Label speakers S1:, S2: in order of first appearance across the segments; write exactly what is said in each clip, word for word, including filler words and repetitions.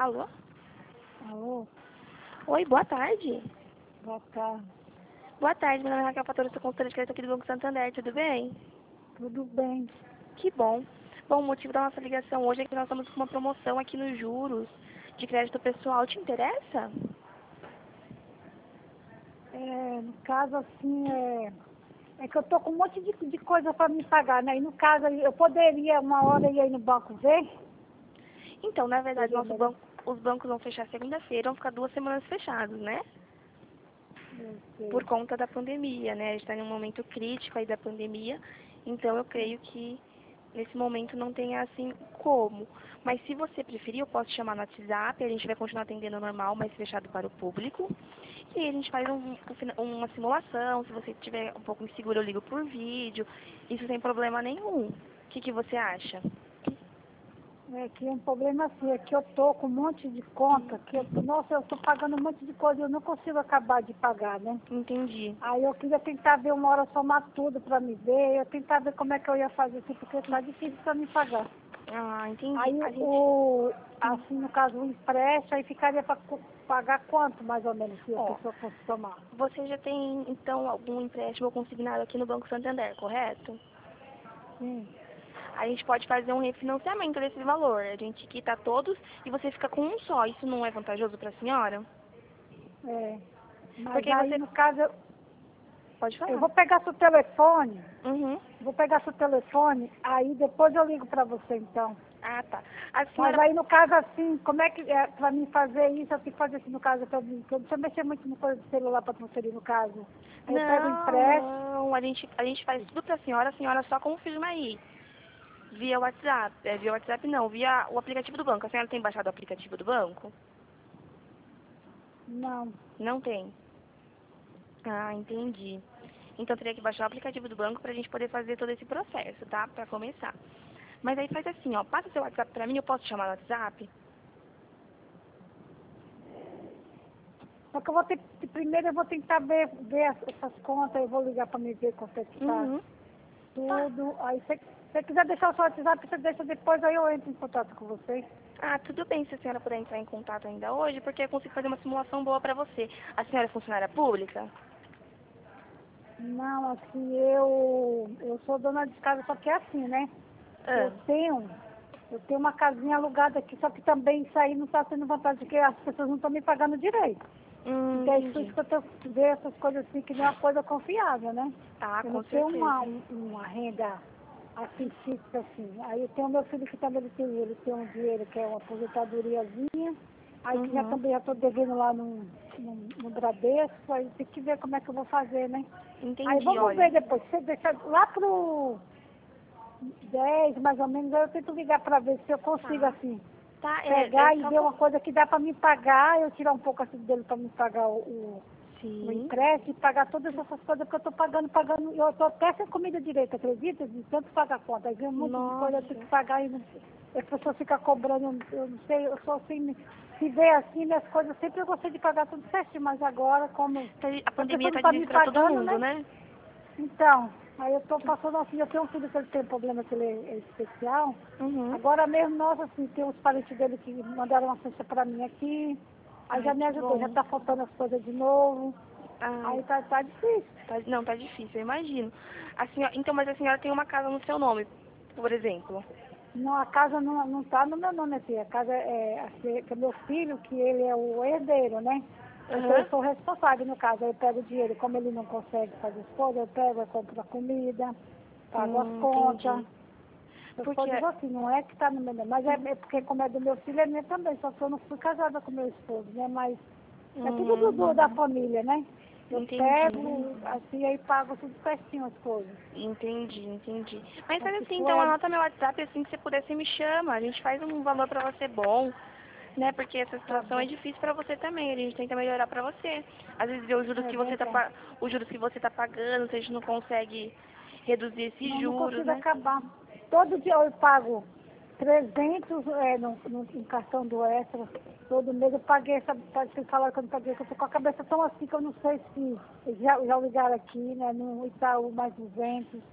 S1: Alô?
S2: Alô,
S1: Oi, boa tarde.
S2: boa tarde.
S1: Boa tarde, meu nome é Raquel Fatora, sou consultora de crédito aqui do Banco Santander, tudo bem?
S2: Tudo bem?
S1: Que bom. Bom, o motivo da nossa ligação hoje é que nós estamos com uma promoção aqui nos juros de crédito pessoal. Te interessa?
S2: É, no caso, assim, é, é que eu tô com um monte de, de coisa para me pagar, né? E no caso, eu poderia uma hora ir aí no banco ver?
S1: Então, na verdade,
S2: Seria
S1: nosso
S2: melhor.
S1: banco, os bancos vão fechar segunda-feira, vão ficar duas semanas fechados, né?
S2: Eu sei.
S1: Por conta da pandemia, né? A gente está em um momento crítico aí da pandemia, então eu creio que nesse momento não tenha assim como. Mas se você preferir, eu posso chamar no WhatsApp, a gente vai continuar atendendo normal, mas fechado para o público. E aí a gente faz um, um, uma simulação, se você estiver um pouco inseguro, eu ligo por vídeo, isso sem problema nenhum. O que, que você acha?
S2: É que um problema assim, é que eu tô com um monte de conta, que eu, nossa, eu tô pagando um monte de coisa, eu não consigo acabar de pagar, né?
S1: Entendi.
S2: Aí eu queria tentar ver uma hora somar tudo para me ver, eu tentar ver como é que eu ia fazer assim, porque tá difícil para me pagar.
S1: Ah, entendi.
S2: Aí
S1: A gente.
S2: o, assim, no caso, o empréstimo, aí ficaria para pagar quanto, mais ou menos, se a
S1: Ó,
S2: pessoa fosse tomar?
S1: você já tem, então, algum empréstimo consignado aqui no Banco Santander, correto?
S2: Sim,
S1: A gente pode fazer um refinanciamento desse valor. A gente quita todos e você fica com um só. Isso não é vantajoso para a senhora?
S2: é. Mas
S1: Porque aí
S2: aí,
S1: você
S2: no caso, eu,
S1: pode
S2: eu
S1: falar.
S2: vou pegar seu telefone,
S1: Uhum.
S2: vou pegar seu telefone, aí depois eu ligo para você, então.
S1: Ah, tá. A
S2: Mas
S1: senhora.
S2: aí, no caso, assim, como é que é para mim fazer isso? Eu tenho que fazer assim, no caso, para mim, porque eu não sei mexer muito no coisa do celular para transferir, no caso. Aí eu pego o
S1: Não,
S2: empréstimo.
S1: não. A gente, a gente faz tudo para a senhora. A senhora só confirma aí. Via WhatsApp. É, via WhatsApp não. Via o aplicativo do banco. A senhora tem baixado o aplicativo do banco?
S2: Não,
S1: Não tem. Ah, entendi. Então teria que baixar o aplicativo do banco para a gente poder fazer todo esse processo, tá? Para começar. Mas aí faz assim, ó. Passa seu WhatsApp para mim. Eu posso chamar no WhatsApp?
S2: só que eu vou ter, primeiro eu vou tentar ver, ver as- essas contas, eu vou ligar para me ver quanto é que está
S1: Uhum. Tá.
S2: tudo. Aí se você quiser deixar o seu WhatsApp, você deixa depois, aí eu entro em contato com você.
S1: Ah, tudo bem se a senhora puder entrar em contato ainda hoje, porque eu consigo fazer uma simulação boa para você. A senhora é funcionária pública?
S2: Não, assim, eu, eu sou dona de casa, só que é assim, né? Eu
S1: Ah,
S2: tenho, eu tenho uma casinha alugada aqui, só que também isso aí não está sendo vantagem, porque as pessoas não estão me pagando direito.
S1: hum,
S2: Então é por isso
S1: entendi.
S2: que eu tenho que ver essas coisas assim, que não é uma coisa confiável, né?
S1: Ah,
S2: Eu não
S1: com
S2: tenho uma,
S1: certeza.
S2: um- uma renda assim fixa assim. Aí eu tenho meu filho que também ele tem, ele tem um dinheiro que é uma aposentadoriazinha, aí que já
S1: Uhum.
S2: também já estou devendo lá no, no, no Bradesco, aí tem que ver como é que eu vou fazer, né? Aí
S1: Entendi,
S2: vamos
S1: olha.
S2: ver depois, você deixa lá pro dez mais ou menos, aí eu tento ligar para ver se eu consigo
S1: Tá.
S2: assim,
S1: Tá, é, é
S2: pegar e
S1: só
S2: ver
S1: com...
S2: uma coisa que dá para me pagar, eu tirar um pouco assim dele para me pagar o, o o
S1: Sim.
S2: empréstimo e pagar todas essas coisas que eu estou pagando, pagando, eu estou até sem comida direita, acredita? De tanto pagar conta. Aí vem um monte de coisa que eu tenho
S1: Nossa.
S2: que pagar e não, as pessoas ficam cobrando, eu, eu não sei, eu sou assim, se vê assim, minhas coisas, sempre eu gostei de pagar tudo certinho, mas agora, como
S1: Tá- A
S2: a
S1: pandemia
S2: pessoa não
S1: tá
S2: está me
S1: difícil para todo
S2: pagando,
S1: mundo,
S2: né?
S1: né?
S2: Então, aí eu estou passando assim, eu tenho um filho que ele tem problema, que ele é, é especial.
S1: Uhum.
S2: Agora mesmo, nossa, assim, tem uns parentes dele que mandaram uma cesta para mim aqui, aí
S1: Ai,
S2: já me
S1: que
S2: ajudou, já
S1: bom.
S2: está faltando as coisas de novo.
S1: Ai,
S2: Aí tá, tá difícil.
S1: tá, não, tá difícil, eu imagino. A senhora, então, mas a senhora tem uma casa no seu nome, por exemplo.
S2: Não, a casa não, não tá no meu nome aqui. A casa é, assim, que é meu filho, que ele é o herdeiro, né? Então eu
S1: Aham.
S2: sou responsável no caso. Eu pego o dinheiro, como ele não consegue fazer as coisas, eu pego, eu compro a comida, pago as
S1: Hum,
S2: contas.
S1: entendi.
S2: Essas
S1: Porque.
S2: coisas assim, não é que tá no meu nome. Mas é, é porque como é do meu filho, é minha também. Só que eu não fui casada com meu esposo, né? Mas é tudo do,
S1: Uhum.
S2: do- da família, né? Eu
S1: Entendi.
S2: pego, assim, aí pago tudo certinho as coisas.
S1: Entendi, entendi. Mas
S2: Mas
S1: faz
S2: se
S1: assim,
S2: for
S1: então
S2: é,
S1: anota meu WhatsApp, assim que você puder, você me chama. A gente faz um valor pra você bom, né? Porque essa
S2: tá
S1: situação é
S2: bom.
S1: difícil pra você também. A gente tenta melhorar pra você. Às vezes vê os juros
S2: É
S1: que você tá,
S2: verdade.
S1: pa- os juros que você tá pagando, se a gente não consegue reduzir esses
S2: Não, não
S1: juros,
S2: consigo
S1: né?
S2: acabar. Todo dia eu pago trezentos é, no, no, no cartão do Extra. Todo mês eu paguei, essa, vocês falaram que eu não paguei, que eu tô com a cabeça tão assim que eu não sei se já, já ligaram aqui, né, no Itaú mais duzentos.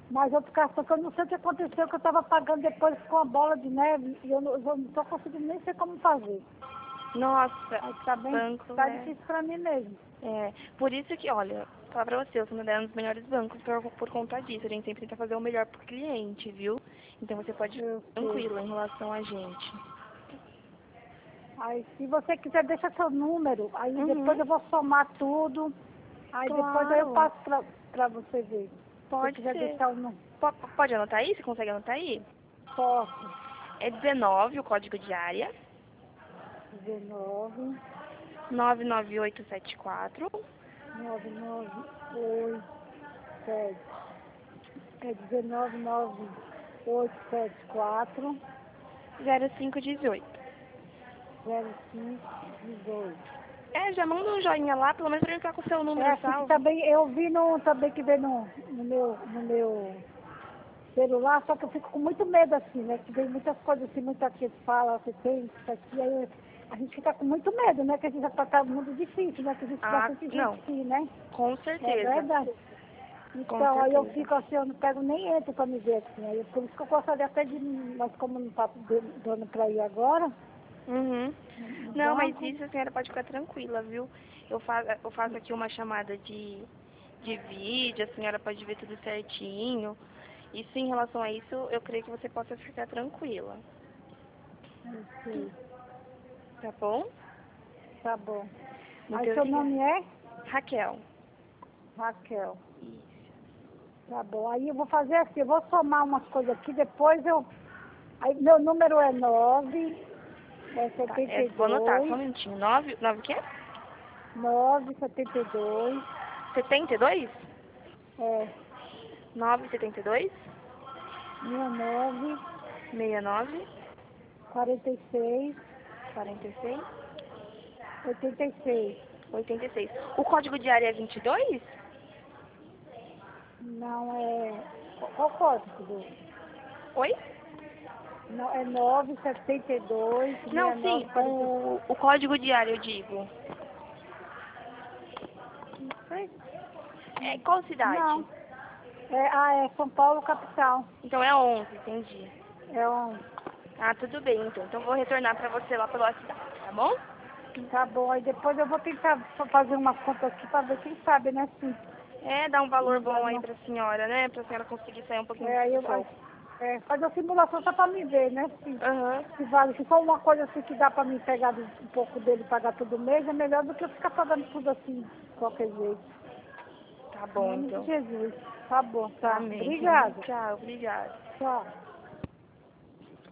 S2: Mas outro cartão que eu não sei o que aconteceu, que eu estava pagando depois com a bola de neve e eu não estou conseguindo nem sei como fazer.
S1: Nossa,
S2: Aí tá bem,
S1: banco
S2: tá
S1: é...
S2: difícil pra mim mesmo.
S1: É, por isso que, olha, falar pra você, eu sou uma dos melhores bancos por, por conta disso. A gente sempre tenta fazer o melhor pro cliente, viu? Então você pode ficar
S2: Eu sei.
S1: tranquilo em relação a gente.
S2: Aí se você quiser, deixa seu número, aí
S1: Uhum.
S2: depois eu vou somar tudo, aí depois aí eu
S1: Claro.
S2: passo pra, pra você ver.
S1: Pode
S2: Se você quiser
S1: ser.
S2: deixar o número,
S1: Po- Pode anotar aí? Você consegue anotar aí?
S2: posso.
S1: É dezenove o código de área.
S2: dezenove,
S1: nove nove oito sete quatro.
S2: nove nove oito sete. É dezenove, nove oito sete quatro,
S1: zero cinco dezoito.
S2: zero cinco dezoito.
S1: É, já manda um joinha lá, pelo menos pra eu ficar com o seu
S2: É
S1: número
S2: assim que
S1: salvo.
S2: também, eu vi no, também que vem no, no meu, no meu celular, só que eu fico com muito medo assim, né? Que vem muitas coisas assim, muita gente fala, você tem isso aqui, aí a gente fica com muito medo, né? Que a gente já tá muito difícil, né? Que existe
S1: Ah,
S2: bastante gente
S1: não.
S2: aqui, né?
S1: Com
S2: É
S1: certeza.
S2: verdade.
S1: Com
S2: Então, aí eu
S1: certeza.
S2: fico assim, eu não pego nem entro pra me ver assim. Aí, por isso que eu gostaria até de, mas como não tá dando pra ir agora,
S1: Uhum.
S2: no
S1: Não, mas
S2: banco,
S1: isso a senhora pode ficar tranquila, viu? Eu faço, eu faço aqui uma chamada de, de vídeo, a senhora pode ver tudo certinho. Isso em relação a isso, eu creio que você possa ficar tranquila.
S2: não sei,
S1: Tá bom?
S2: tá bom.
S1: Muito
S2: Aí seu
S1: obrigada.
S2: nome é
S1: Raquel.
S2: Raquel.
S1: Isso.
S2: Tá bom. Aí eu vou fazer assim, eu vou somar umas coisas aqui, depois eu. Aí meu número é nove, é
S1: Tá,
S2: setenta
S1: é,
S2: e
S1: vou anotar, só um
S2: dois,
S1: minutinho. Nove, nove o quê?
S2: nove setenta e dois,
S1: Setenta e dois?
S2: é,
S1: Nove setenta e dois?
S2: sessenta e nove,
S1: Meia nove?
S2: quarenta e seis,
S1: Quarenta e seis?
S2: oitenta e seis.
S1: Oitenta e seis. O código de área é vinte e dois?
S2: Não é. Qual qual código? do-
S1: Oi?
S2: Não, é nove setenta e dois,
S1: Não,
S2: sessenta e nove,
S1: sim,
S2: quarenta e
S1: o, o código de área, eu digo.
S2: seis.
S1: É qual cidade?
S2: Não. É, ah, é São Paulo capital.
S1: Então é onze, entendi.
S2: É um.
S1: Ah, tudo bem, então. Então eu vou retornar pra você lá pelo WhatsApp, tá bom?
S2: Tá bom, aí depois eu vou tentar fa- fazer uma conta aqui para ver quem sabe, né? Se,
S1: É, dá um valor
S2: não dá,
S1: bom aí
S2: não.
S1: pra senhora, né? Pra senhora conseguir sair um pouquinho
S2: É,
S1: do
S2: aí eu, aí,
S1: sufoco.
S2: é, fazer a simulação só para me ver, né? Se,
S1: Aham.
S2: se vale, se for uma coisa assim que dá para mim pegar do- um pouco dele e pagar todo mês, é melhor do que eu ficar pagando tudo assim, de qualquer jeito.
S1: Tá
S2: Em
S1: bom,
S2: nome de
S1: então.
S2: Jesus. Tá bom, tá.
S1: Amém.
S2: Obrigada.
S1: Tchau, obrigada.
S2: Tchau.